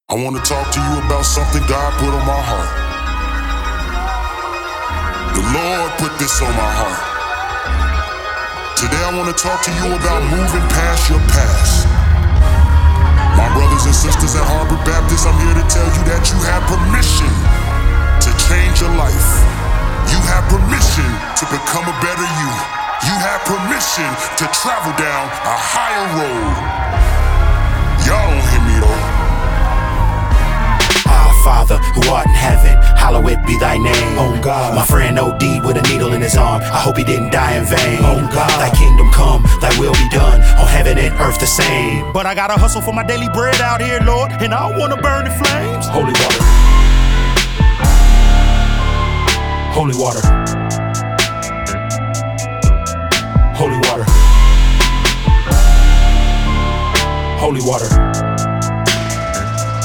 I want to talk to you about something God put on my heart. The Lord put this on my heart. Today I want to talk to you about moving past your past. My brothers and sisters at Harbor Baptist, I'm here to tell you that you have permission to change your life. You have permission to become a better you. You have permission to travel down a higher road. Y'all don't hear me though. Our Father, who art in heaven, hallowed be thy name. Oh God. My friend OD'd with a needle in his arm. I hope he didn't die in vain. Oh God. Thy kingdom come, thy will be done, on heaven and earth the same. But I gotta hustle for my daily bread out here, Lord, and I don't wanna burn in flames. Holy water. Holy water. Holy water. Holy water.